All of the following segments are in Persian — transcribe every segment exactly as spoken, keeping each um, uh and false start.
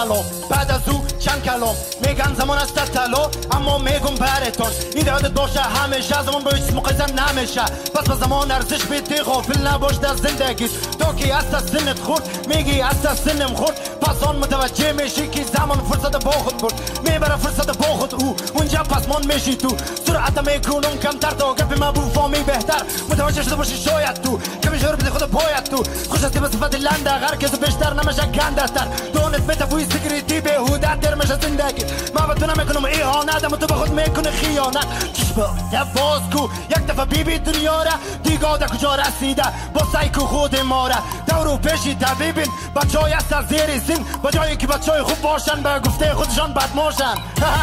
سلام بعد از او چند کلام میگن زمان است طلا اما میگم براتون این یادت باشه همیشه زمان با هیچ مقایسه نمیشه پس با زمان ارزش بدی غافل نباش در زندگی تو که است از سنت خورد میگی است از سنم خورد پس آن متوجه میشی که زمان فرصت با خود برد میبره فرصت با خود او اونجا پس من میشی تو سرعت میکنم کمتر تا گپ من بو فامی بهتر متوجه شده باشی شاید تو کمی شور بده خود باید تو خوش هستی به صفت لنده هر کس بیشتر نمیشه گنده تر دونت بتفوی سکریتی به هودت در میشه زندگی من به تو نمیکنم ایهانت اما تو به خود میکنه خیانت چشم باز کو یک دفعه بیبی دنیا را دیگه در کجا رسیده با سایکو خود ما را دورو پیشی طبیبین بچه های از سر زیر زین با جایی که بچه های خوب باشن به گفته خودشان بد ماشن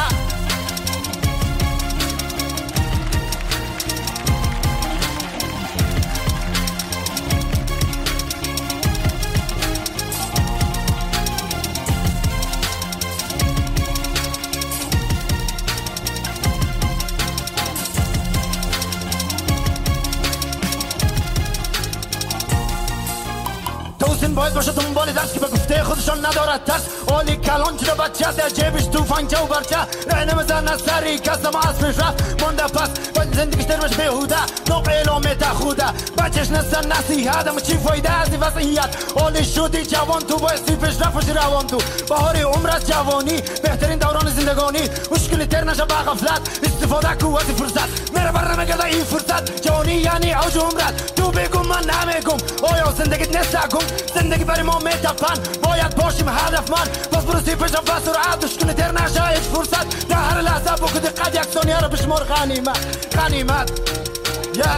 توسین باید باشه دنبال درس که به گفته خودشان ندارد ترس اولی کلان چرا بچه در جیبش توفنگچه و برچه رای نمیزن از سری کس ما از پیش رفت مونده پس باید زندگیش درمش بیهوده نوع اعلامه تخوده بچهش نستن نصیحت اما چی فایده از این وضعیت اولی شدی جوان تو بایستی پیش رفت باشی روان تو بهاری عمر از جوانی بهترین دوران زندگانی مشکلی تر نشه به غفلت استفاده کو از این فرصت میره بر نمیگرده این فرصت جوانی یعنی اوج عمرت تو بگم من نمیگم آیا زندگیت نستگم زندگی برای ما میتپن باید باشیم هدفمند باز بروسی پیش و سرعت دشکنی تر نشه هیچ فرصت در هر لحظه بکو دقت یک ثانیه رو بشمار غنیمت غنیمت یا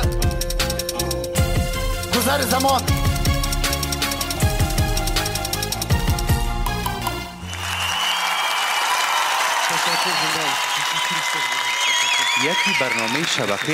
گذر زمان یکی برنامه شبکه